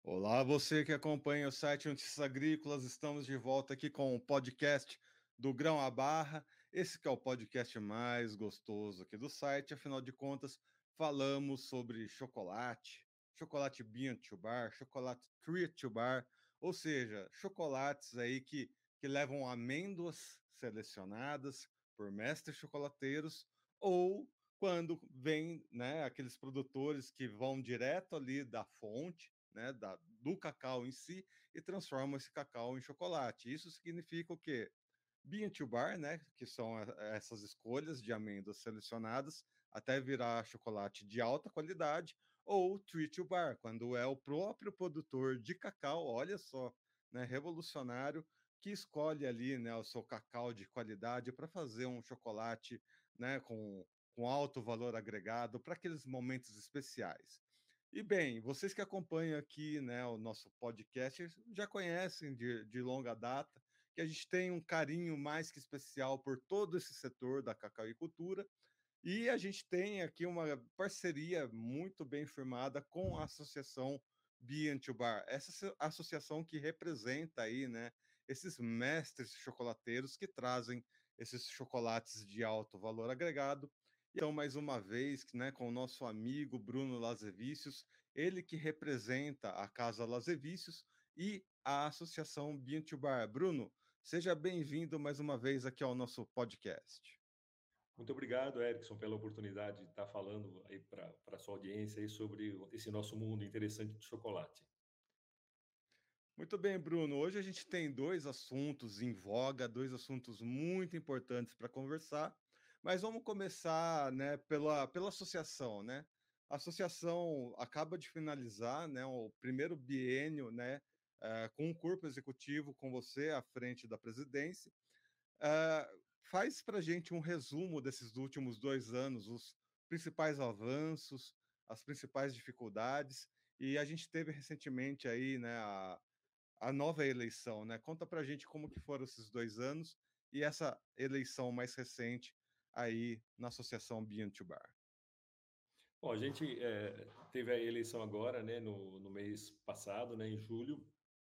Olá, você que acompanha o site Notícias Agrícolas, estamos de volta aqui com o podcast do Grão à Barra. Esse que é o podcast mais gostoso aqui do site, afinal de contas, falamos sobre chocolate, chocolate Bean to Bar, chocolate Tree to Bar, ou seja, chocolates aí que levam amêndoas selecionadas por mestres chocolateiros, ou quando vem, né, aqueles produtores que vão direto ali da fonte, né, do cacau em si, e transformam esse cacau em chocolate. Isso significa o quê? Bean to bar, né, que são essas escolhas de amêndoas selecionadas até virar chocolate de alta qualidade, ou tree to bar, quando é o próprio produtor de cacau, olha só, né, revolucionário, que escolhe ali, né, o seu cacau de qualidade para fazer um chocolate, né, com alto valor agregado para aqueles momentos especiais. E bem, vocês que acompanham aqui, né, o nosso podcast já conhecem de longa data que a gente tem um carinho mais que especial por todo esse setor da cacauicultura e a gente tem aqui uma parceria muito bem firmada com a Associação Bean to Bar, essa associação que representa aí, né, esses mestres chocolateiros que trazem esses chocolates de alto valor agregado. Então, mais uma vez, né, com o nosso amigo Bruno Lazevicius, ele que representa a Casa Lazevicius e a Associação Bean to Bar. Bruno, seja bem-vindo mais uma vez aqui ao nosso podcast. Muito obrigado, Erickson, pela oportunidade de estar falando aí para a sua audiência aí sobre esse nosso mundo interessante de chocolate. Muito bem, Bruno. Hoje a gente tem dois assuntos em voga, dois assuntos muito importantes para conversar, mas vamos começar, né, pela associação, né? A associação acaba de finalizar, né, o primeiro biênio, né, com um corpo executivo com você à frente da presidência. Ah, Faz para a gente um resumo desses últimos 2 anos, os principais avanços, as principais dificuldades, e a gente teve recentemente aí, né, a nova eleição, né? Conta pra gente como que foram esses 2 anos e essa eleição mais recente aí na Associação Bean to Bar. Bom, a gente teve a eleição agora, né, no mês passado, né, em julho,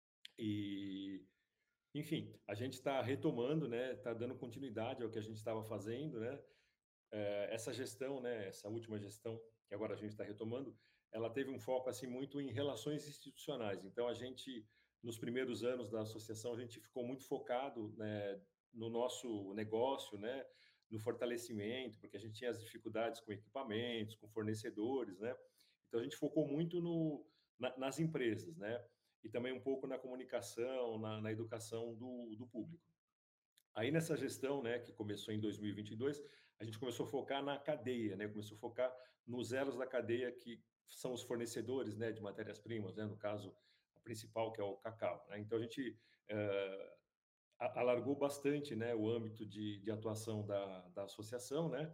e, enfim, a gente está retomando, né, está dando continuidade ao que a gente estava fazendo, né. Essa gestão, né, essa última gestão que agora a gente está retomando, ela teve um foco assim muito em relações institucionais. Então a gente nos primeiros anos da associação a gente ficou muito focado, né, no nosso negócio, né, no fortalecimento, porque a gente tinha as dificuldades com equipamentos, com fornecedores, né. Então a gente focou muito nas empresas, né, e também um pouco na comunicação, na educação do público. Aí nessa gestão, né, que começou em 2022, a gente começou a focar na cadeia, né, começou a focar nos elos da cadeia que são os fornecedores, né, de matérias-primas, né, no caso, a principal que é o cacau, né. Então a gente eh, alargou bastante, né, o âmbito de atuação da associação, né.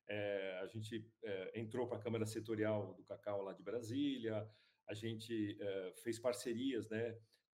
A gente entrou para a Câmara Setorial do Cacau lá de Brasília, a gente fez parcerias, né,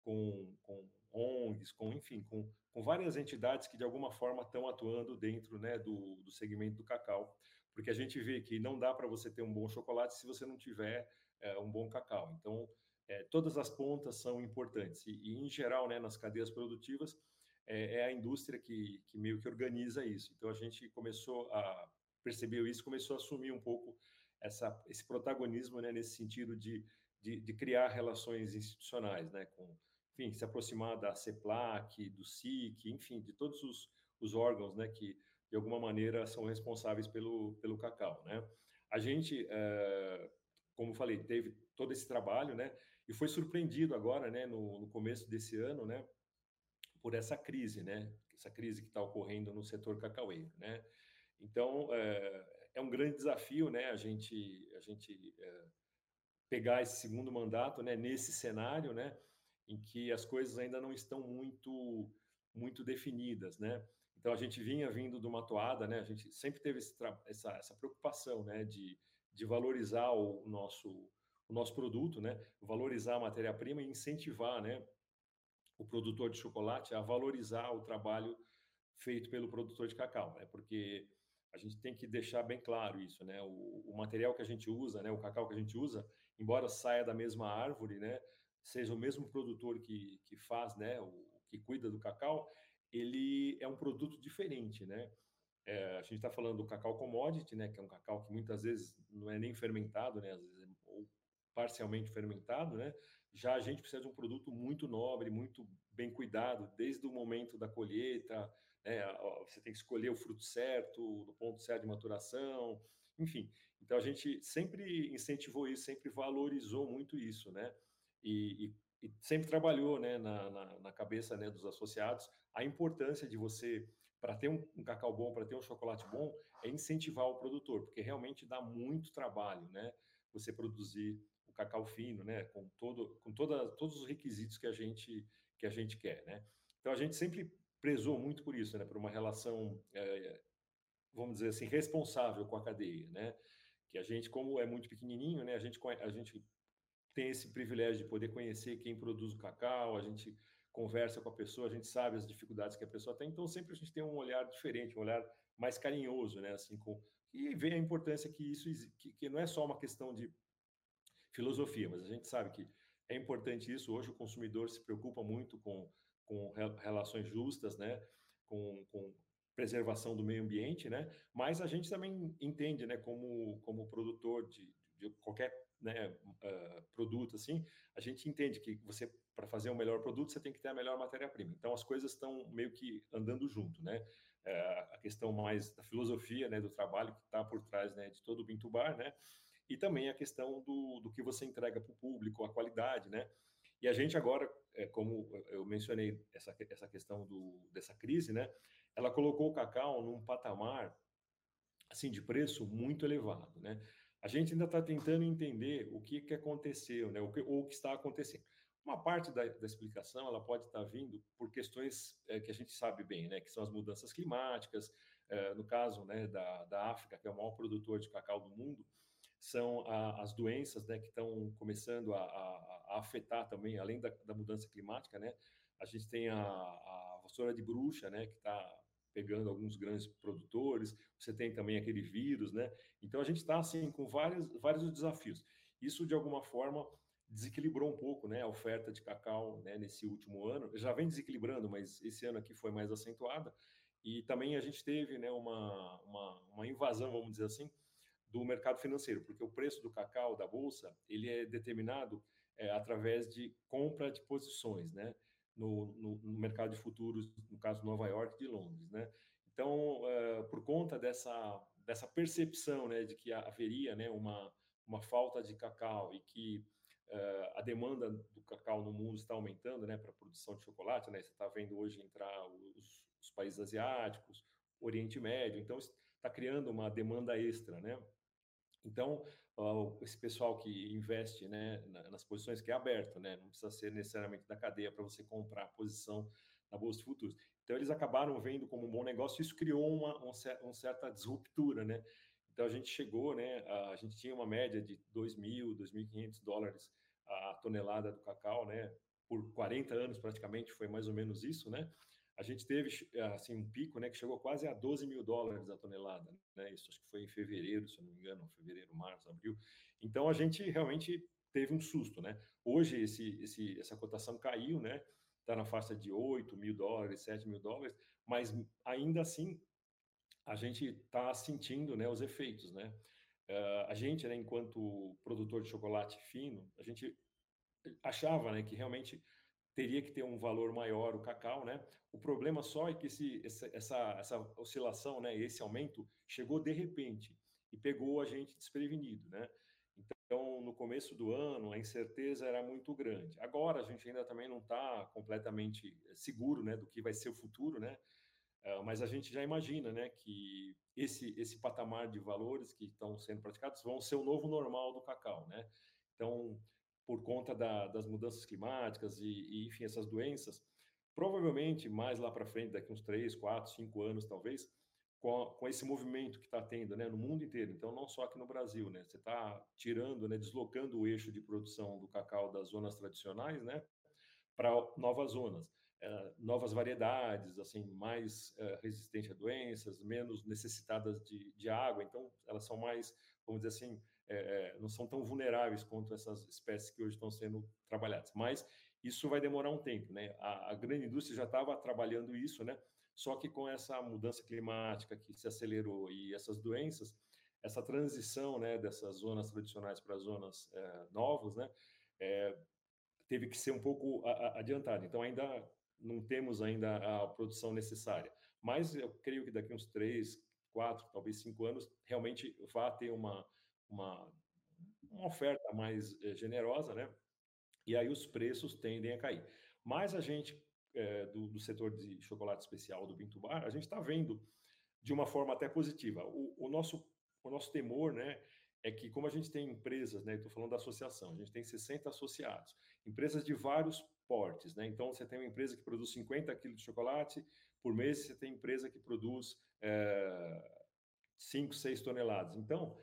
com ONGs, enfim, com várias entidades que de alguma forma estão atuando dentro, né, do segmento do cacau, porque a gente vê que não dá para você ter um bom chocolate se você não tiver um bom cacau. Então, todas as pontas são importantes e em geral, né, nas cadeias produtivas, é a indústria que meio que organiza isso. Então, a gente começou a percebeu isso, começou a assumir um pouco esse protagonismo, né, nesse sentido de criar relações institucionais, né, enfim, se aproximar da CEPLAC, do SIC, enfim, de todos os órgãos, né, que de alguma maneira são responsáveis pelo cacau, né. A gente, como falei, teve todo esse trabalho, né, e foi surpreendido agora, né, no começo desse ano, né, por essa crise, né, essa crise que está ocorrendo no setor cacaueiro, né. Então, é um grande desafio, né, a gente pegar esse segundo mandato, né, nesse cenário, né, em que as coisas ainda não estão muito definidas, né. Então a gente vinha vindo de uma toada, né, a gente sempre teve essa preocupação, né, de valorizar o nosso produto, né, valorizar a matéria-prima e incentivar, né, o produtor de chocolate a valorizar o trabalho feito pelo produtor de cacau, né? Porque a gente tem que deixar bem claro isso, né? O material que a gente usa, né? O cacau que a gente usa, embora saia da mesma árvore, né? seja o mesmo produtor que faz, né, que cuida do cacau, ele é um produto diferente, né? A gente está falando do cacau commodity, né, que é um cacau que muitas vezes não é nem fermentado, né, às vezes ou parcialmente fermentado, né? Já a gente precisa de um produto muito nobre, muito bem cuidado, desde o momento da colheita, né? Você tem que escolher o fruto certo, no ponto certo de maturação, enfim. Então a gente sempre incentivou isso, sempre valorizou muito isso, né? E sempre trabalhou, né, na cabeça, né, dos associados a importância de você para ter um cacau bom, para ter um chocolate bom, é incentivar o produtor, porque realmente dá muito trabalho, né? Você produzir o cacau fino, né? Todos os requisitos que a gente quer, né? Então a gente sempre prezou muito por isso, né? Por uma relação, vamos dizer assim, responsável com a cadeia, né? Que a gente, como é muito pequenininho, né? A gente tem esse privilégio de poder conhecer quem produz o cacau, a gente conversa com a pessoa, a gente sabe as dificuldades que a pessoa tem, então sempre a gente tem um olhar diferente, um olhar mais carinhoso, né, assim, e vê a importância que que não é só uma questão de filosofia, mas a gente sabe que é importante isso. Hoje o consumidor se preocupa muito com relações justas, né, com preservação do meio ambiente, né, mas a gente também entende, né, como produtor de qualquer, né, produto assim, a gente entende que você, para fazer o melhor produto, você tem que ter a melhor matéria-prima. Então as coisas estão meio que andando junto, né? A questão mais da filosofia, né, do trabalho que está por trás, né, de todo o Bintubar, né? E também a questão do que você entrega para o público, a qualidade, né? E a gente agora, como eu mencionei essa questão dessa crise, né? Ela colocou o cacau num patamar assim de preço muito elevado, né? A gente ainda está tentando entender o que aconteceu, né? Ou o que está acontecendo. Uma parte da explicação ela pode estar vindo por questões que a gente sabe bem, né? Que são as mudanças climáticas. No caso, né, da África, que é o maior produtor de cacau do mundo, são as doenças, né, que estão começando a afetar também, além da mudança climática, né? A gente tem a vassoura de bruxa, né, que está pegando alguns grandes produtores. Você tem também aquele vírus, né? Então a gente está assim com vários desafios. Isso de alguma forma desequilibrou um pouco, né, a oferta de cacau, né, nesse último ano. Já vem desequilibrando, mas esse ano aqui foi mais acentuada. E também a gente teve, né, uma invasão, vamos dizer assim, do mercado financeiro, porque o preço do cacau da bolsa ele é determinado através de compra de posições, né, no mercado de futuros, no caso Nova York e de Londres, né. Então, por conta dessa percepção, né, de que haveria, né, uma falta de cacau e que a demanda do cacau no mundo está aumentando, né, para a produção de chocolate, né, você está vendo hoje entrar os países asiáticos, Oriente Médio, então está criando uma demanda extra, né. Então, esse pessoal que investe, né, nas posições que é aberto, né, não precisa ser necessariamente da cadeia para você comprar a posição na bolsa de futuros. Então, eles acabaram vendo como um bom negócio. Isso criou uma certa disruptura, né? Então, a gente chegou, né, a gente tinha uma média de 2.000, $2.500 a tonelada do cacau, né? Por 40 anos praticamente foi mais ou menos isso, né? A gente teve assim um pico, né, que chegou quase a $12.000 a tonelada, né? Isso acho que foi em fevereiro, se eu não me engano, fevereiro, março, abril. Então a gente realmente teve um susto, né? Hoje essa cotação caiu, né? Está na faixa de $8.000, $7.000, mas ainda assim a gente está sentindo, né, os efeitos, né? A gente, né, enquanto produtor de chocolate fino, a gente achava, né, que realmente teria que ter um valor maior o cacau, né? O problema só é que essa oscilação, né, esse aumento chegou de repente e pegou a gente desprevenido, né? Então, no começo do ano, a incerteza era muito grande. Agora, a gente ainda também não está completamente seguro, né, do que vai ser o futuro, né? Mas a gente já imagina, né, que esse patamar de valores que estão sendo praticados vão ser o novo normal do cacau, né? Então, por conta das mudanças climáticas enfim, essas doenças, provavelmente mais lá para frente, daqui uns 3, 4, 5 anos talvez, com esse movimento que está tendo, né, no mundo inteiro, então não só aqui no Brasil, né? Você está tirando, né, deslocando o eixo de produção do cacau das zonas tradicionais, né, para novas zonas. novas variedades, assim, mais resistentes a doenças, menos necessitadas de água, então elas são mais, vamos dizer assim, não são tão vulneráveis quanto essas espécies que hoje estão sendo trabalhadas. Mas isso vai demorar um tempo, né? A grande indústria já estava trabalhando isso, né? Só que com essa mudança climática que se acelerou e essas doenças, essa transição, né, dessas zonas tradicionais para zonas novas, né, teve que ser um pouco adiantado. Então ainda não temos ainda a produção necessária, mas eu creio que daqui uns 3, 4, talvez 5 anos, realmente vai ter uma, uma oferta mais generosa, né? E aí os preços tendem a cair. Mas a gente, do setor de chocolate especial do Binto Bar, a gente está vendo de uma forma até positiva. O nosso temor, né, é que como a gente tem empresas, né, estou falando da associação, a gente tem 60 associados, empresas de vários portes, né, então você tem uma empresa que produz 50 quilos de chocolate por mês, você tem empresa que produz 5, 6 toneladas. Então,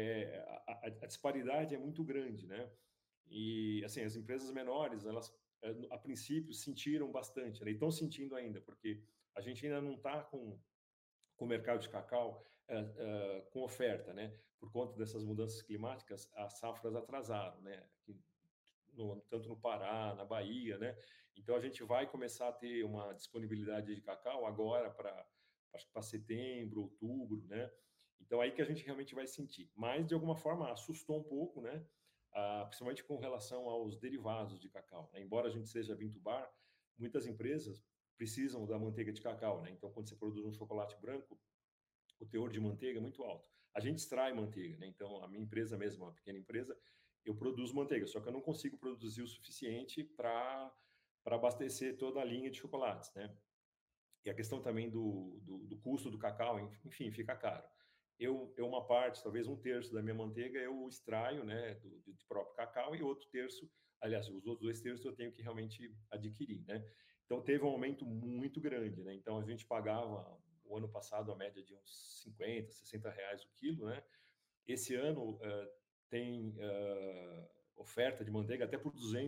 a disparidade é muito grande, né? E, assim, as empresas menores, elas, a princípio, sentiram bastante, né? E estão sentindo ainda, porque a gente ainda não está com o mercado de cacau com oferta, né? Por conta dessas mudanças climáticas, as safras atrasaram, né? Tanto no Pará, na Bahia, né? Então a gente vai começar a ter uma disponibilidade de cacau agora para, acho que para setembro, outubro, né? Então aí que a gente realmente vai sentir. Mas de alguma forma assustou um pouco, né? Principalmente com relação aos derivados de cacau, né? Embora a gente seja Binto Bar, muitas empresas precisam da manteiga de cacau, né? Então quando você produz um chocolate branco, o teor de manteiga é muito alto. A gente extrai manteiga, né? Então, a minha empresa mesmo, uma pequena empresa, eu produzo manteiga, só que eu não consigo produzir o suficiente para abastecer toda a linha de chocolates, né? E a questão também do custo do cacau, enfim, fica caro. Uma parte, talvez um terço da minha manteiga, eu extraio, né, do próprio cacau, e outro terço, aliás, os outros 2 terços eu tenho que realmente adquirir, né? Então, teve um aumento muito grande, né? Então, a gente pagava, o ano passado, a média de uns 50, R$ 60 o quilo, né? Esse ano tem oferta de manteiga até por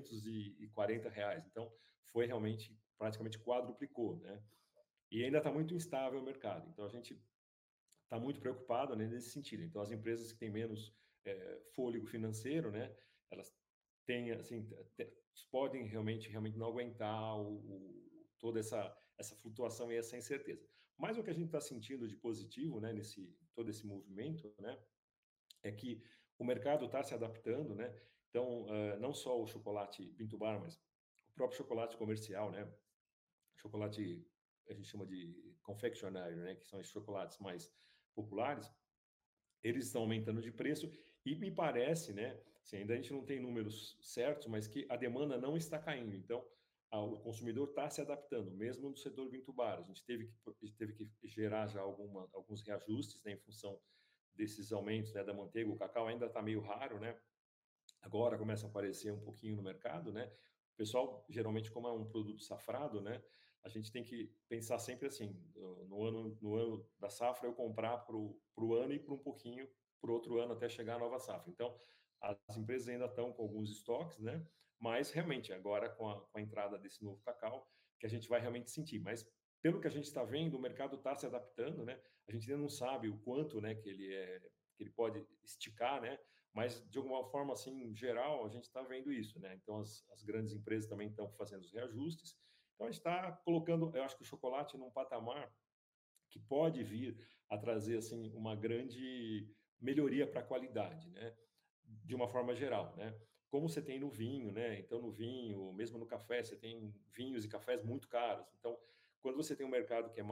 R$ 240. Então, foi realmente, praticamente quadruplicou, né? E ainda está muito instável o mercado. Então, a gente está muito preocupado, né, nesse sentido. Então, as empresas que têm menos fôlego financeiro, né, elas têm, assim, podem realmente não aguentar toda essa flutuação e essa incerteza. Mas o que a gente está sentindo de positivo, né, todo esse movimento, né, é que o mercado está se adaptando, né? Então, não só o chocolate Pinto Bar, mas o próprio chocolate comercial, né? Chocolate a gente chama de confeccionário, né? Que são os chocolates mais populares, eles estão aumentando de preço e me parece, né? Assim, ainda a gente não tem números certos, mas que a demanda não está caindo. Então, o consumidor está se adaptando, mesmo no setor Vinto Bar. A gente teve que gerar já alguns reajustes, né, em função desses aumentos, né, da manteiga. O cacau ainda está meio raro, né? Agora começa a aparecer um pouquinho no mercado, né? O pessoal, geralmente, como é um produto safrado, né? A gente tem que pensar sempre assim, no ano da safra, eu comprar para o ano e para um pouquinho para o outro ano até chegar a nova safra. Então, as empresas ainda estão com alguns estoques, né? Mas, realmente, agora com a entrada desse novo cacau, que a gente vai realmente sentir. Mas, pelo que a gente está vendo, o mercado está se adaptando, né? A gente ainda não sabe o quanto, né, que ele pode esticar, né? Mas, de alguma forma, assim, geral, a gente está vendo isso, né? Então, as grandes empresas também estão fazendo os reajustes. Então, a gente está colocando, eu acho que o chocolate num patamar que pode vir a trazer, assim, uma grande melhoria para a qualidade, né? De uma forma geral, né? Como você tem no vinho, né? Então, no vinho, mesmo no café, você tem vinhos e cafés muito caros. Então, quando você tem um mercado que é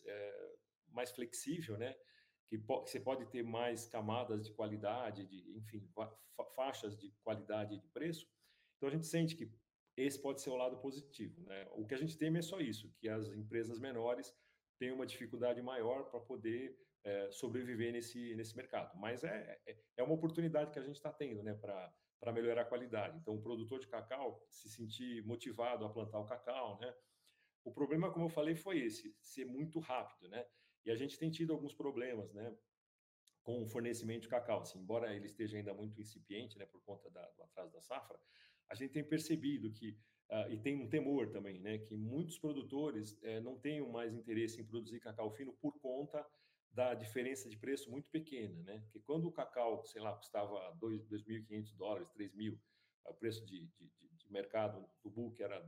mais flexível, né? Que você pode ter mais camadas de qualidade, enfim, faixas de qualidade e de preço. Então, a gente sente que esse pode ser o lado positivo, né? O que a gente teme é só isso, que as empresas menores tenham uma dificuldade maior para poder sobreviver nesse mercado. Mas é uma oportunidade que a gente está tendo, né, para melhorar a qualidade. Então, o produtor de cacau se sentir motivado a plantar o cacau, né? O problema, como eu falei, foi esse, ser muito rápido, né? E a gente tem tido alguns problemas, né, com o fornecimento de cacau. Assim, embora ele esteja ainda muito incipiente, né, por conta do atraso da safra, a gente tem percebido que e tem um temor também, né, que muitos produtores não tenham mais interesse em produzir cacau fino por conta da diferença de preço muito pequena, né? Porque quando o cacau, sei lá, custava $2.500, 3.000, o preço de mercado do book era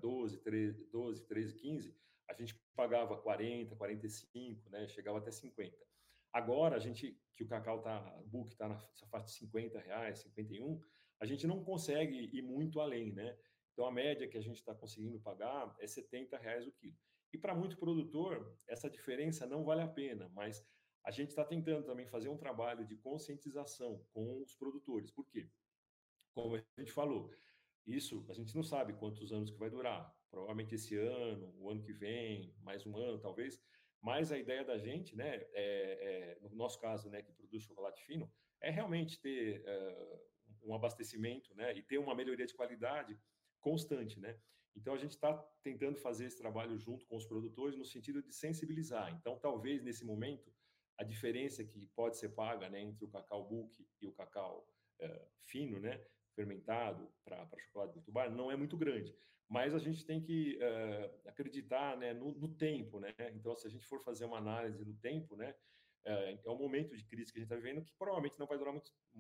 13, 15, a gente pagava 40, 45, né? Chegava até 50. Agora, que o cacau o book está nessa faixa de R$ 50, 51, a gente não consegue ir muito além, né? Então, a média que a gente está conseguindo pagar é R$ 70 o quilo. E para muito produtor, essa diferença não vale a pena, mas a gente está tentando também fazer um trabalho de conscientização com os produtores. Por quê? Como a gente falou, isso a gente não sabe quantos anos que vai durar. Provavelmente esse ano, o ano que vem, mais um ano talvez. Mas a ideia da gente, né, no nosso caso, né, que produz chocolate fino, é realmente ter um abastecimento, né, e ter uma melhoria de qualidade constante, né. Então a gente está tentando fazer esse trabalho junto com os produtores no sentido de sensibilizar. Então talvez nesse momento a diferença que pode ser paga, né, entre o cacau bulk e o cacau fino, né, fermentado para chocolate Pinto Bar não é muito grande, mas a gente tem que acreditar, né, no tempo, né? Então, se a gente for fazer uma análise no tempo, né, é um momento de crise que a gente está vivendo que provavelmente não vai durar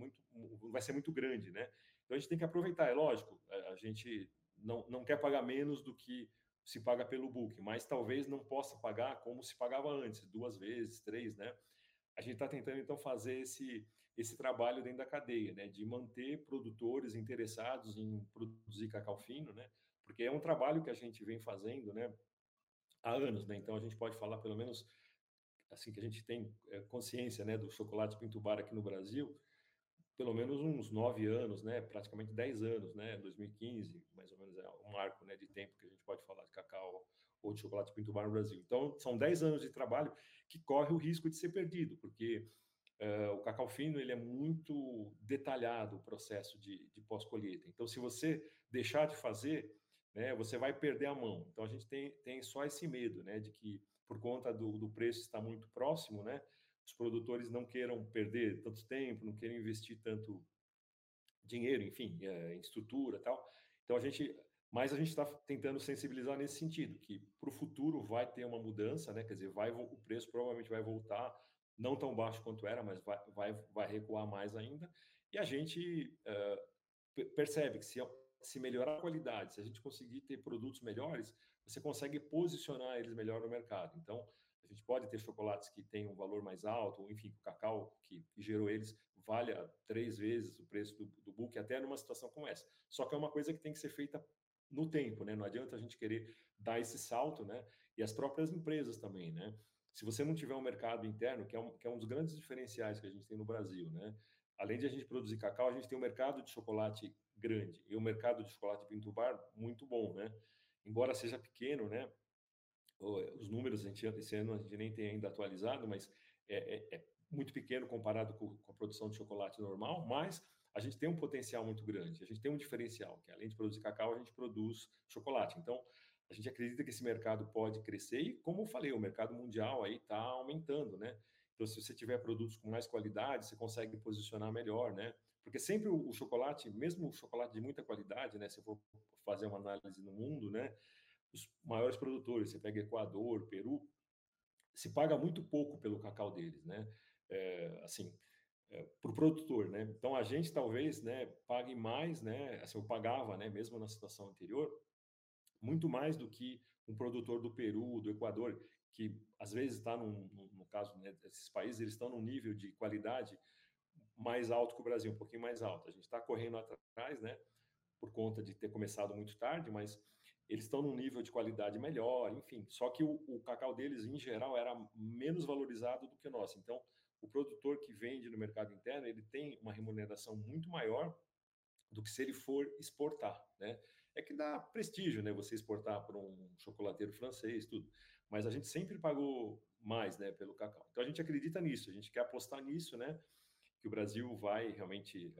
vai ser muito grande, né? Então a gente tem que aproveitar, é lógico, a gente não quer pagar menos do que se paga pelo book, mas talvez não possa pagar como se pagava antes, 2 vezes, 3, né? A gente está tentando então fazer esse trabalho dentro da cadeia, né, de manter produtores interessados em produzir cacau fino, né, porque é um trabalho que a gente vem fazendo, né, há anos, né, então a gente pode falar pelo menos assim que a gente tem consciência, né, do chocolate Pinto Bar aqui no Brasil, pelo menos uns 9 anos, né, praticamente 10 anos, né, 2015, mais ou menos é um marco, né, de tempo que a gente pode falar de cacau ou de chocolate Pinto Bar no Brasil. Então, são 10 anos de trabalho que corre o risco de ser perdido, porque o cacau fino ele é muito detalhado o processo de pós-colheita. Então, se você deixar de fazer, né, você vai perder a mão. Então, a gente tem só esse medo, né, de que por conta do preço estar muito próximo, né, os produtores não queiram perder tanto tempo, não queiram investir tanto dinheiro, enfim, em estrutura e tal. Então mas a gente está tentando sensibilizar nesse sentido, que para o futuro vai ter uma mudança, né? Quer dizer, o preço provavelmente vai voltar, não tão baixo quanto era, mas vai recuar mais ainda. E a gente percebe que se melhorar a qualidade, se a gente conseguir ter produtos melhores, você consegue posicionar eles melhor no mercado. Então, a gente pode ter chocolates que têm um valor mais alto, ou enfim, o cacau que gerou eles valha 3 vezes o preço do book, até numa situação como essa. Só que é uma coisa que tem que ser feita no tempo, né? Não adianta a gente querer dar esse salto, né? E as próprias empresas também, né? Se você não tiver um mercado interno, que é um dos grandes diferenciais que a gente tem no Brasil, né? Além de a gente produzir cacau, a gente tem um mercado de chocolate grande e um mercado de chocolate Pinto Bar muito bom, né? Embora seja pequeno, né? Os números esse ano a gente nem tem ainda atualizado, mas é muito pequeno comparado com a produção de chocolate normal, mas a gente tem um potencial muito grande, a gente tem um diferencial, que além de produzir cacau, a gente produz chocolate. Então, a gente acredita que esse mercado pode crescer e, como eu falei, o mercado mundial aí está aumentando, né? Então, se você tiver produtos com mais qualidade, você consegue posicionar melhor, né? Porque sempre o chocolate, mesmo o chocolate de muita qualidade, né? Se eu for fazer uma análise no mundo, né? Os maiores produtores, você pega Equador, Peru, se paga muito pouco pelo cacau deles, né? Assim, para o produtor, né? Então a gente talvez, né, pague mais, né? Assim, eu pagava, né, mesmo na situação anterior, muito mais do que um produtor do Peru, do Equador, que às vezes está no caso, né, desses países, eles estão num nível de qualidade mais alto que o Brasil, um pouquinho mais alto. A gente está correndo atrás, né? Por conta de ter começado muito tarde, mas eles estão num nível de qualidade melhor, enfim. Só que o cacau deles, em geral, era menos valorizado do que o nosso. Então, o produtor que vende no mercado interno, ele tem uma remuneração muito maior do que se ele for exportar, né? É que dá prestígio, né? Você exportar para um chocolateiro francês, tudo. Mas a gente sempre pagou mais, né, pelo cacau. Então a gente acredita nisso, a gente quer apostar nisso, né? Que o Brasil vai realmente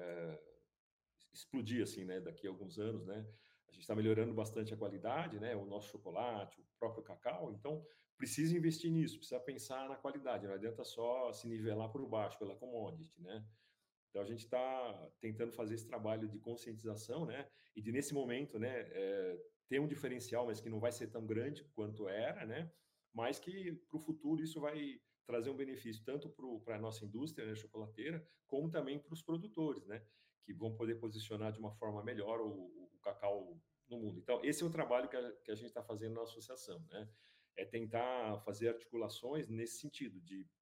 explodir assim, né, daqui a alguns anos, né? A gente está melhorando bastante a qualidade, né? O nosso chocolate, o próprio cacau, então precisa investir nisso, precisa pensar na qualidade, não adianta só se nivelar por baixo pela commodity, né? Então a gente está tentando fazer esse trabalho de conscientização, né? E de nesse momento, né, ter um diferencial, mas que não vai ser tão grande quanto era, né? Mas que para o futuro isso vai trazer um benefício tanto para a nossa indústria, né, chocolateira, como também para os produtores, né? Que vão poder posicionar de uma forma melhor o cacau no mundo. Então, esse é o trabalho que a gente está fazendo na associação, né? É tentar fazer articulações nesse sentido,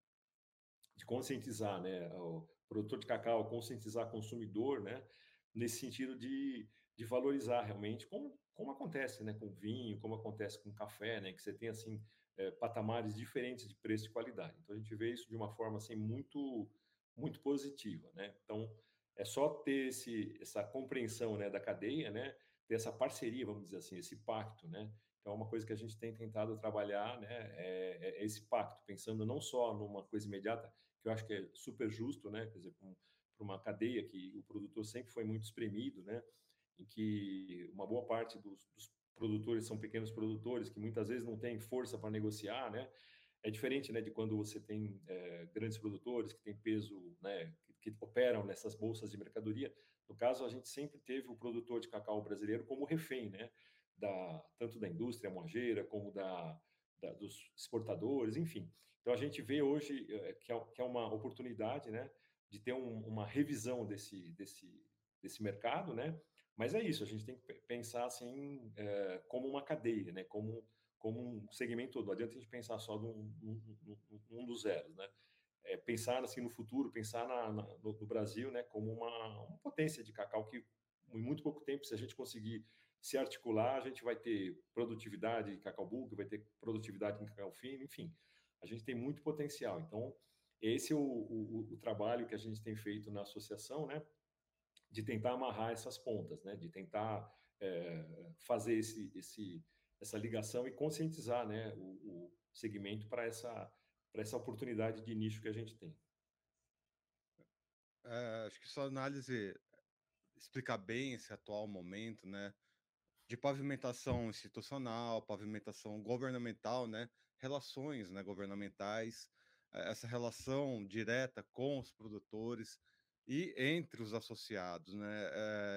de conscientizar, né, o produtor de cacau, conscientizar o consumidor, né, nesse sentido de valorizar realmente, como acontece, né, com vinho, como acontece com café, né, que você tem, assim, patamares diferentes de preço e qualidade. Então, a gente vê isso de uma forma, assim, muito positiva, né. Então, é só ter essa compreensão, né, da cadeia, né, ter essa parceria, vamos dizer assim, esse pacto, né. Então, é uma coisa que a gente tem tentado trabalhar, né, é esse pacto, pensando não só numa coisa imediata, que eu acho que é super justo, né? Quer dizer, para uma cadeia que o produtor sempre foi muito espremido, né? Em que uma boa parte dos produtores são pequenos produtores que muitas vezes não têm força para negociar, né? É diferente, né, de quando você tem grandes produtores que têm peso, né, que operam nessas bolsas de mercadoria. No caso, a gente sempre teve o produtor de cacau brasileiro como refém, né, tanto da indústria moageira como dos exportadores, enfim. Então a gente vê hoje que é uma oportunidade, né, de ter uma revisão desse mercado, né? Mas é isso, a gente tem que pensar assim como uma cadeia, né? Como um segmento todo. Não adianta a gente pensar só num dos zeros, né? Pensar assim no futuro, pensar no Brasil, né, como uma potência de cacau que em muito pouco tempo, se a gente conseguir se articular, a gente vai ter produtividade em cacau bulk, vai ter produtividade em cacau fino, enfim, a gente tem muito potencial. Então, esse é o trabalho que a gente tem feito na associação, né, de tentar amarrar essas pontas, né, de tentar fazer essa ligação e conscientizar, né, o segmento para essa oportunidade de nicho que a gente tem. Acho que sua análise explica bem esse atual momento, né, de pavimentação institucional, pavimentação governamental, né, relações, né, governamentais, essa relação direta com os produtores e entre os associados, né.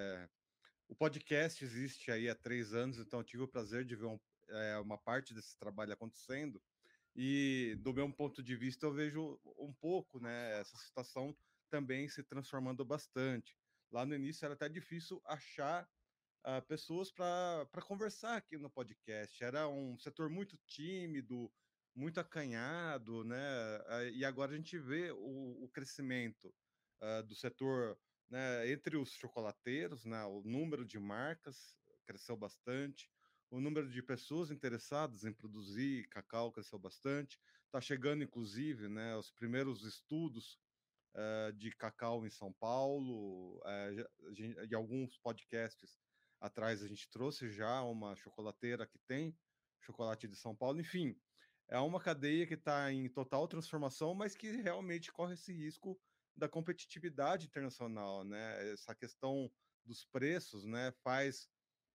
O podcast existe aí há 3 anos, então eu tive o prazer de ver uma parte desse trabalho acontecendo, e do meu ponto de vista eu vejo um pouco, né, essa situação também se transformando bastante. Lá no início era até difícil achar pessoas para conversar aqui no podcast. Era um setor muito tímido, muito acanhado, né? E agora a gente vê o crescimento do setor, né, entre os chocolateiros, né? O número de marcas cresceu bastante. O número de pessoas interessadas em produzir cacau cresceu bastante. Está chegando, inclusive, né, os primeiros estudos de cacau em São Paulo. E alguns podcasts atrás a gente trouxe já uma chocolateira que tem chocolate de São Paulo. Enfim, é uma cadeia que está em total transformação, mas que realmente corre esse risco da competitividade internacional, né? Essa questão dos preços, né, faz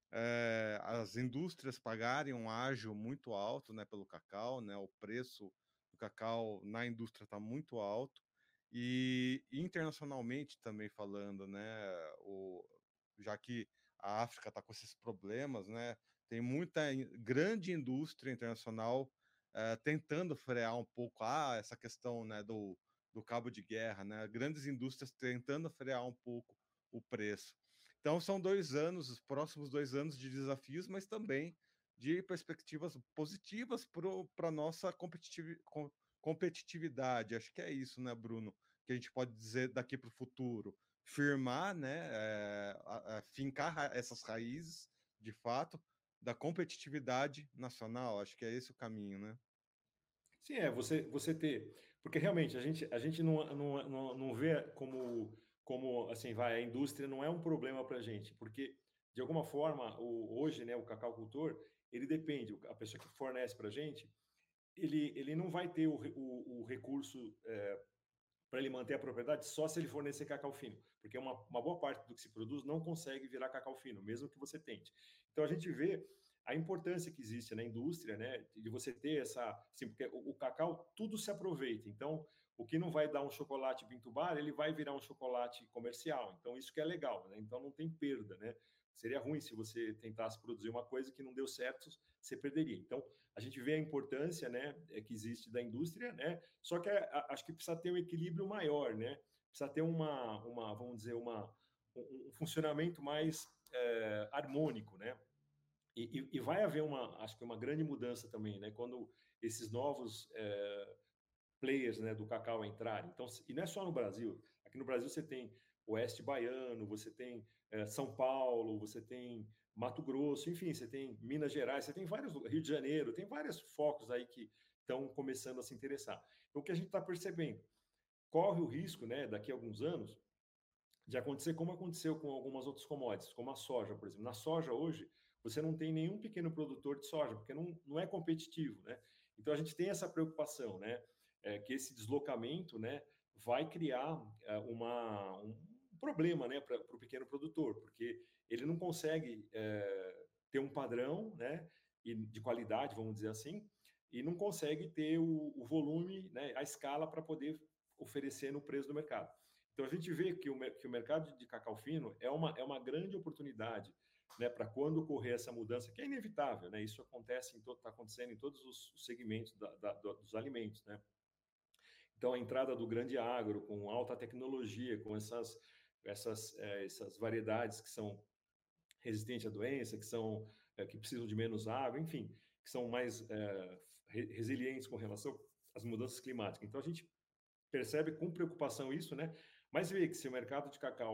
as indústrias pagarem um ágio muito alto, né, pelo cacau, né? O preço do cacau na indústria está muito alto. E internacionalmente também falando, né, já que a África está com esses problemas, né, tem muita grande indústria internacional tentando frear um pouco essa questão, né, do cabo de guerra, né, grandes indústrias tentando frear um pouco o preço. Então são 2 anos, os próximos 2 anos de desafios, mas também de perspectivas positivas para a nossa competitividade. Acho que é isso, né, Bruno? Que a gente pode dizer daqui para o futuro. Firmar, né, fincar essas raízes, de fato, da competitividade nacional. Acho que é esse o caminho, né? Sim, você ter. Porque realmente a gente não vê como assim, vai, a indústria não é um problema para a gente, porque de alguma forma, hoje, né, o cacaucultor, ele depende, a pessoa que fornece para a gente, ele não vai ter o recurso para ele manter a propriedade só se ele fornecer cacau fino, porque uma boa parte do que se produz não consegue virar cacau fino, mesmo que você tente. Então a gente vê a importância que existe na indústria, né, de você ter essa, assim, porque o cacau tudo se aproveita. Então, o que não vai dar um chocolate Pinto Bar, ele vai virar um chocolate comercial. Então, isso que é legal, né? Então, não tem perda, né? Seria ruim se você tentasse produzir uma coisa que não deu certo, você perderia. Então, a gente vê a importância, né, que existe da indústria, né? Só que acho que precisa ter um equilíbrio maior, né? Precisa ter vamos dizer, um funcionamento mais harmônico, né? E vai haver acho que uma grande mudança também, né? Quando esses novos players, né, do cacau entrarem. Então, e não é só no Brasil. Aqui no Brasil você tem Oeste Baiano, você tem São Paulo, você tem Mato Grosso, enfim, você tem Minas Gerais, você tem vários, Rio de Janeiro, tem vários focos aí que estão começando a se interessar. Então, o que a gente está percebendo? Corre o risco, né, daqui a alguns anos, de acontecer como aconteceu com algumas outras commodities, como a soja, por exemplo. Na soja hoje, você não tem nenhum pequeno produtor de soja, porque não é competitivo, né? Então a gente tem essa preocupação, né? Que esse deslocamento, né, vai criar um problema, né, para o pequeno produtor, porque ele não consegue ter um padrão, né, e de qualidade, vamos dizer assim, e não consegue ter o volume, né, a escala para poder oferecer no preço do mercado. Então a gente vê que o mercado de cacau fino é uma grande oportunidade, né, para quando ocorrer essa mudança, que é inevitável, né? Isso está acontecendo em todos os segmentos dos alimentos, né? Então a entrada do grande agro com alta tecnologia, com essas variedades que são resistentes à doença, que precisam de menos água, enfim, que são mais resilientes com relação às mudanças climáticas. Então a gente percebe com preocupação isso, né? Mas vê que se o mercado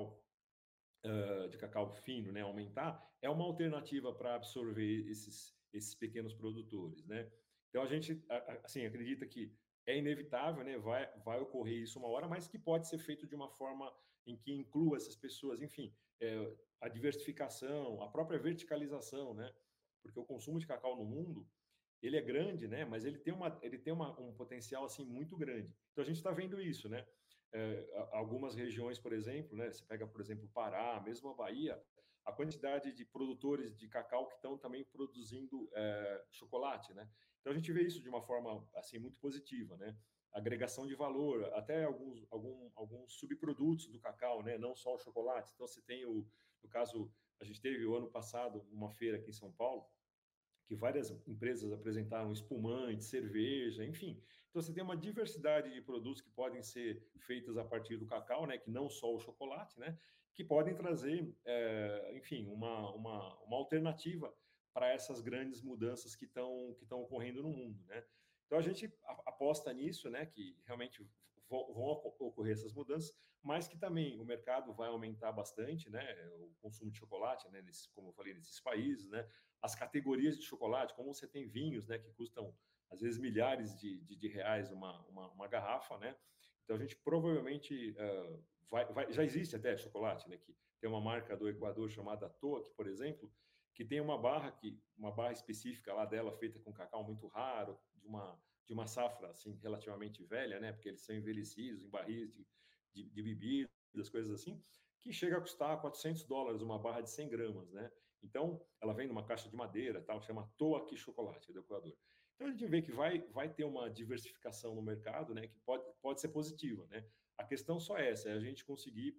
de cacau fino, né, aumentar, é uma alternativa para absorver esses pequenos produtores, né? Então a gente assim acredita que é inevitável, né? Vai ocorrer isso uma hora, mas que pode ser feito de uma forma em que inclua essas pessoas, enfim, a diversificação, a própria verticalização, né? Porque o consumo de cacau no mundo ele é grande, né? Mas ele tem um potencial assim muito grande. Então a gente está vendo isso, né? Algumas regiões, por exemplo, né? Você pega, por exemplo, o Pará, mesmo a Bahia, a quantidade de produtores de cacau que estão também produzindo chocolate, né? Então a gente vê isso de uma forma assim muito positiva, né? Agregação de valor, até alguns subprodutos do cacau, né? Não só o chocolate. Então você tem no caso, a gente teve o ano passado uma feira aqui em São Paulo que várias empresas apresentaram espumante, cerveja, enfim. Então você tem uma diversidade de produtos que podem ser feitos a partir do cacau, né, que não só o chocolate, né, que podem trazer, enfim, uma alternativa para essas grandes mudanças que estão ocorrendo no mundo, né? Então a gente aposta nisso, né, que realmente vão ocorrer essas mudanças, mas que também o mercado vai aumentar bastante, né, o consumo de chocolate, né, como eu falei, nesses países, né, as categorias de chocolate, como você tem vinhos, né, que custam às vezes milhares de reais uma garrafa, né? Então a gente provavelmente já existe até chocolate, né? Que tem uma marca do Equador chamada Toa, que, por exemplo, que tem uma barra específica lá dela feita com cacau muito raro, de uma safra assim relativamente velha, né? Porque eles são envelhecidos em barris de bebidas, coisas assim, que chega a custar $400 uma barra de 100 gramas, né? Então, ela vem numa caixa de madeira, tal, chama Toa Chocolate, do Equador. Então, a gente vê que vai ter uma diversificação no mercado, né, que pode ser positiva, né? A questão só é essa, é a gente conseguir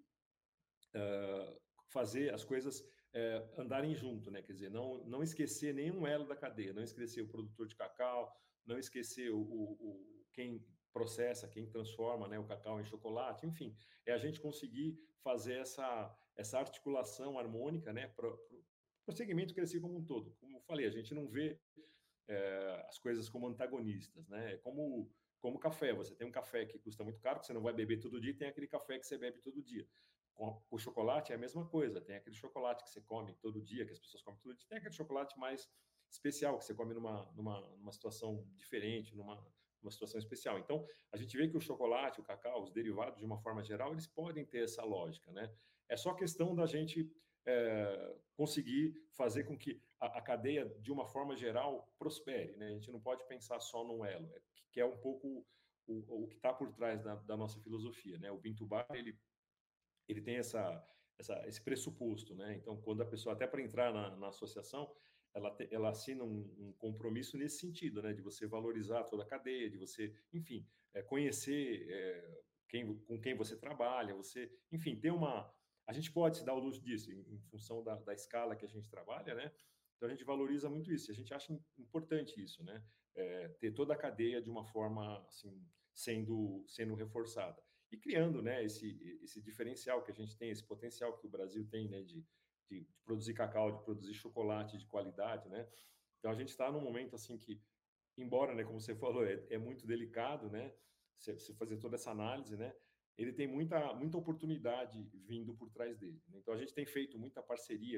fazer as coisas andarem junto, né? Quer dizer, não esquecer nenhum elo da cadeia, não esquecer o produtor de cacau, não esquecer quem processa, quem transforma, né, o cacau em chocolate, enfim, é a gente conseguir fazer essa articulação harmônica, né, para o segmento crescer como um todo. Como eu falei, a gente não vê as coisas como antagonistas, né? Como café. Você tem um café que custa muito caro, que você não vai beber todo dia, e tem aquele café que você bebe todo dia. Com o chocolate é a mesma coisa. Tem aquele chocolate que você come todo dia, que as pessoas comem todo dia. Tem aquele chocolate mais especial, que você come numa situação diferente, numa situação especial. Então, a gente vê que o chocolate, o cacau, os derivados, de uma forma geral, eles podem ter essa lógica, né? É só questão da gente conseguir fazer com que a cadeia, de uma forma geral, prospere, né? A gente não pode pensar só num elo, que é um pouco o que está por trás da nossa filosofia, né? O Bintubá, ele tem esse pressuposto, né? Então, quando a pessoa, até para entrar na associação, ela assina um compromisso nesse sentido, né? De você valorizar toda a cadeia, de você, enfim, conhecer com quem você trabalha, você, enfim, ter a gente pode se dar o luxo disso, em função da escala que a gente trabalha, né? Então a gente valoriza muito isso. A gente acha importante isso, né? Ter toda a cadeia de uma forma assim sendo reforçada e criando, né? Esse diferencial que a gente tem, esse potencial que o Brasil tem, né? De produzir cacau, de produzir chocolate de qualidade, né? Então a gente está num momento assim que, embora, né, como você falou, é muito delicado, né? Você fazer toda essa análise, né? Ele tem muita oportunidade vindo por trás dele, né? Então a gente tem feito muita parceria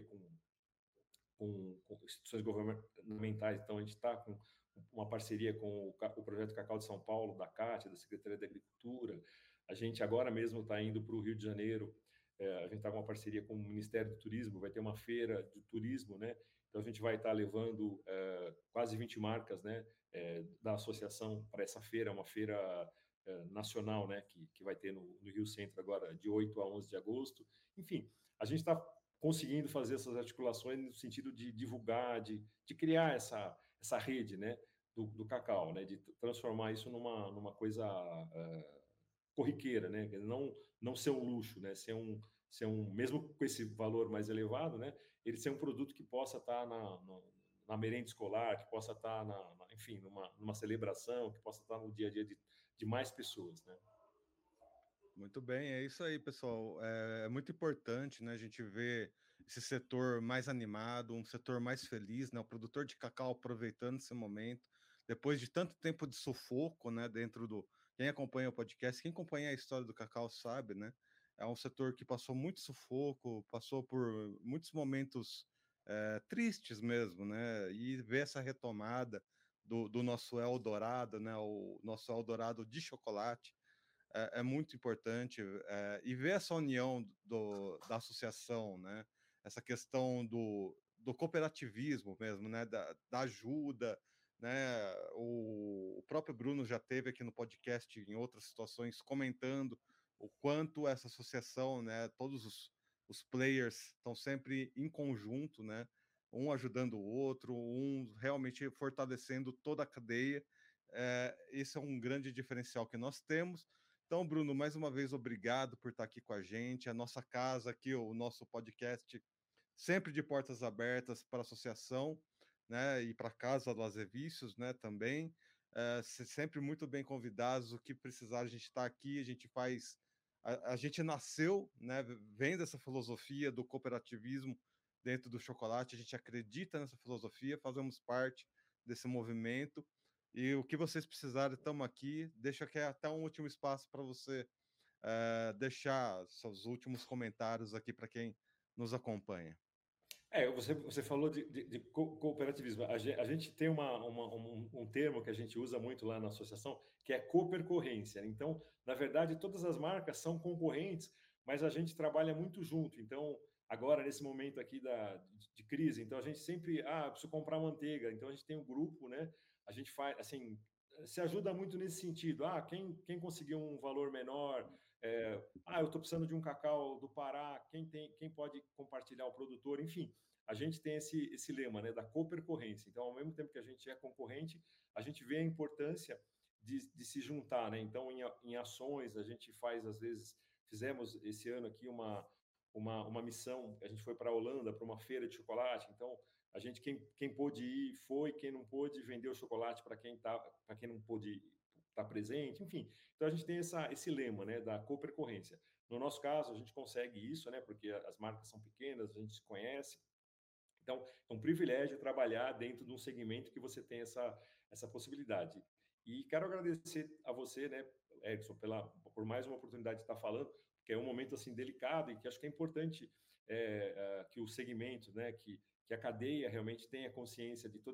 com instituições governamentais. Então, a gente está com uma parceria com o Projeto Cacau de São Paulo, da CAT, da Secretaria da Agricultura. A gente agora mesmo está indo para o Rio de Janeiro, a gente está com uma parceria com o Ministério do Turismo, vai ter uma feira de turismo, né? Então, a gente vai estar levando quase 20 marcas, né, da associação para essa feira, uma feira nacional, né, que vai ter no Rio Centro agora, de 8 a 11 de agosto. Enfim, a gente está conseguindo fazer essas articulações no sentido de divulgar, de criar essa rede, né, do cacau, né, de transformar isso numa coisa corriqueira, né, não ser um luxo, né, ser um mesmo com esse valor mais elevado, né, ele ser um produto que possa estar na merenda escolar, que possa estar enfim, numa celebração, que possa estar no dia a dia de mais pessoas, né? Muito bem, é isso aí, pessoal. É muito importante, né, a gente ver esse setor mais animado, um setor mais feliz, né, o produtor de cacau aproveitando esse momento, depois de tanto tempo de sufoco, né, dentro do... Quem acompanha o podcast, quem acompanha a história do cacau sabe, né, é um setor que passou muito sufoco, passou por muitos momentos tristes mesmo, né, e ver essa retomada do nosso Eldorado, né, o nosso Eldorado de chocolate, é muito importante, e ver essa união da associação, né? Essa questão do cooperativismo mesmo, né? Da ajuda, né? O próprio Bruno já teve aqui no podcast em outras situações comentando o quanto essa associação, né? Todos os players estão sempre em conjunto, né? Um ajudando o outro, um realmente fortalecendo toda a cadeia. Esse é um grande diferencial que nós temos. Então, Bruno, mais uma vez, obrigado por estar aqui com a gente. A nossa casa aqui, o nosso podcast, sempre de portas abertas para a associação, né? E para a Casa do Azevícios, né? Também. Sempre muito bem convidados. O que precisar, a gente está aqui, a gente faz. A gente nasceu, né? Vendo essa filosofia do cooperativismo dentro do chocolate, a gente acredita nessa filosofia, fazemos parte desse movimento. E o que vocês precisarem, estamos aqui. Deixa aqui até um último espaço para você deixar seus últimos comentários aqui para quem nos acompanha. Você falou de cooperativismo. A gente tem um termo que a gente usa muito lá na associação, que é coopercorrência. Então, na verdade, todas as marcas são concorrentes, mas a gente trabalha muito junto. Então, agora, nesse momento aqui de crise, então a gente sempre, preciso comprar manteiga. Então, a gente tem um grupo, né? A gente faz, assim, se ajuda muito nesse sentido. Quem conseguiu um valor menor, eu estou precisando de um cacau do Pará, quem pode compartilhar o produtor, enfim, a gente tem esse lema, né, da coopercorrência. Então, ao mesmo tempo que a gente é concorrente, a gente vê a importância de se juntar, né? Então, em ações, a gente faz, às vezes, fizemos esse ano aqui uma missão, a gente foi para a Holanda, para uma feira de chocolate, então, quem pôde ir, foi, quem não pôde, vendeu chocolate para quem não pôde estar presente, enfim. Então, a gente tem esse lema, né, da coopercorrência. No nosso caso, a gente consegue isso, né, porque as marcas são pequenas, a gente se conhece, então, é um privilégio trabalhar dentro de um segmento que você tem essa possibilidade. E quero agradecer a você, né, Edson, por mais uma oportunidade de estar falando, porque é um momento assim delicado e que acho que é importante que o segmento, né, que a cadeia realmente tenha consciência de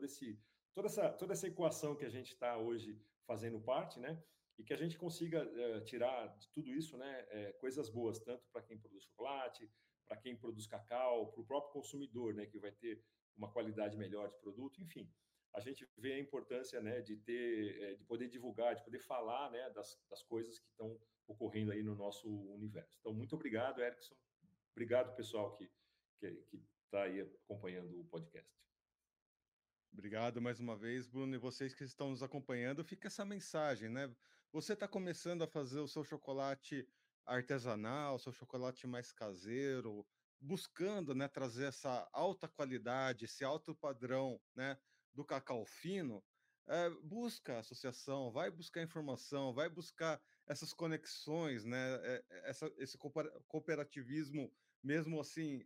toda essa equação que a gente está hoje fazendo parte, né, e que a gente consiga tirar de tudo isso, né, coisas boas, tanto para quem produz chocolate, para quem produz cacau, para o próprio consumidor, né, que vai ter uma qualidade melhor de produto, enfim. A gente vê a importância, né, de poder divulgar, de poder falar, né, das coisas que estão ocorrendo aí no nosso universo. Então, muito obrigado, Erickson. Obrigado, pessoal que está aí acompanhando o podcast. Obrigado mais uma vez, Bruno, e vocês que estão nos acompanhando, fica essa mensagem, né? Você está começando a fazer o seu chocolate artesanal, seu chocolate mais caseiro, buscando, né, trazer essa alta qualidade, esse alto padrão, né, do cacau fino, busca associação, vai buscar informação, vai buscar essas conexões, né, esse cooperativismo mesmo assim,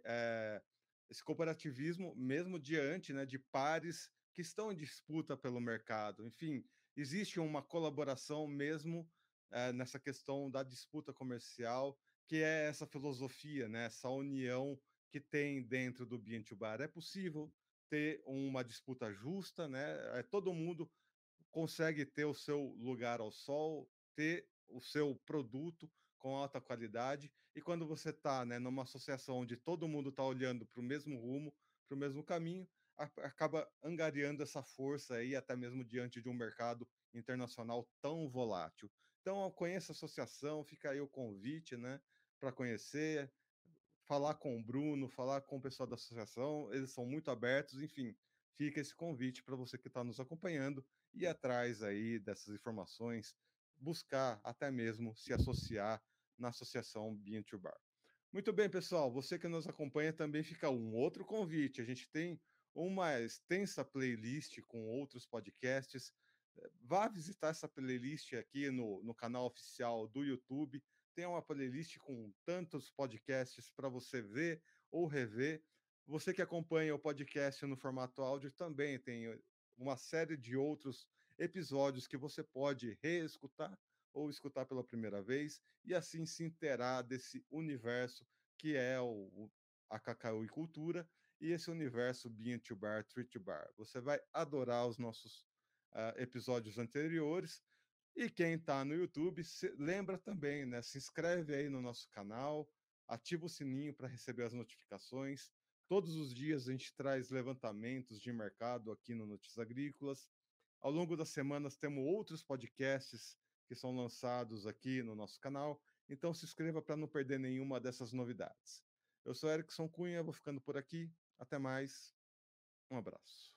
esse cooperativismo mesmo diante, né, de pares que estão em disputa pelo mercado. Enfim, existe uma colaboração mesmo nessa questão da disputa comercial, que é essa filosofia, né, essa união que tem dentro do Bean to Bar. É possível ter uma disputa justa, né? Todo mundo consegue ter o seu lugar ao sol, ter o seu produto com alta qualidade, e quando você está, né, numa associação onde todo mundo está olhando para o mesmo rumo, para o mesmo caminho, acaba angariando essa força aí, até mesmo diante de um mercado internacional tão volátil. Então, conheça a associação, fica aí o convite, né, para conhecer, falar com o Bruno, falar com o pessoal da associação, eles são muito abertos, enfim, fica esse convite para você que está nos acompanhando ir atrás aí dessas informações, buscar até mesmo se associar na associação Bean to Bar. Muito bem, pessoal, você que nos acompanha também fica um outro convite. A gente tem uma extensa playlist com outros podcasts. Vá visitar essa playlist aqui no canal oficial do YouTube. Tem uma playlist com tantos podcasts para você ver ou rever. Você que acompanha o podcast no formato áudio também tem uma série de outros episódios que você pode reescutar ou escutar pela primeira vez e assim se inteirar desse universo que é a cacau e cultura e esse universo Bean to Bar, Treat to Bar. Você vai adorar os nossos episódios anteriores. E quem está no YouTube, lembra também, né? Se inscreve aí no nosso canal, ativa o sininho para receber as notificações. Todos os dias a gente traz levantamentos de mercado aqui no Notícias Agrícolas. Ao longo das semanas temos outros podcasts que são lançados aqui no nosso canal. Então se inscreva para não perder nenhuma dessas novidades. Eu sou Erickson Cunha, vou ficando por aqui. Até mais. Um abraço.